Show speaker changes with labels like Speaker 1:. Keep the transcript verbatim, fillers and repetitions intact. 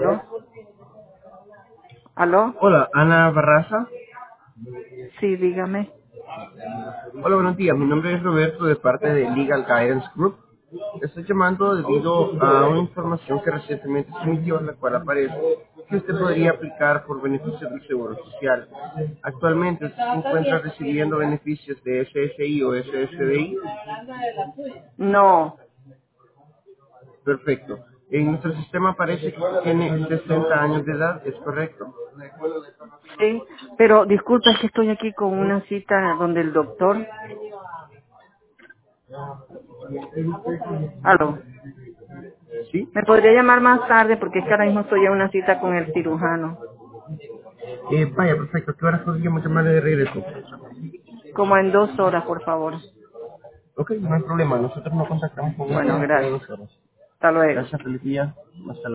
Speaker 1: ¿Aló? ¿Aló?
Speaker 2: Hola, Ana Barraza.
Speaker 1: Sí, dígame.
Speaker 2: Hola, buenos días. Mi nombre es Roberto de parte de Legal Guidance Group. Estoy llamando debido a una información que recientemente se emitió en la cual aparece que usted podría aplicar por beneficios del Seguro Social. Actualmente usted se encuentra recibiendo beneficios de S S I o S S D I.
Speaker 1: No,
Speaker 2: Perfecto. En nuestro sistema aparece que usted tiene sesenta años de edad, ¿es correcto?
Speaker 1: sí, pero disculpa, es que estoy aquí con una cita donde el doctor. ¿Aló?
Speaker 2: ¿Sí?
Speaker 1: ¿Me podría llamar más tarde? Porque es que ahora mismo estoy en una cita con el cirujano.
Speaker 2: Eh, vaya, perfecto. ¿Qué horas podríamos llamarle de regreso?
Speaker 1: Como en dos horas, por favor.
Speaker 2: Ok, no hay problema. Nosotros nos contactamos con usted
Speaker 1: Bueno,
Speaker 2: dentro de
Speaker 1: gracias.
Speaker 2: dos horas.
Speaker 1: Hasta luego.
Speaker 2: Gracias, feliz día. Hasta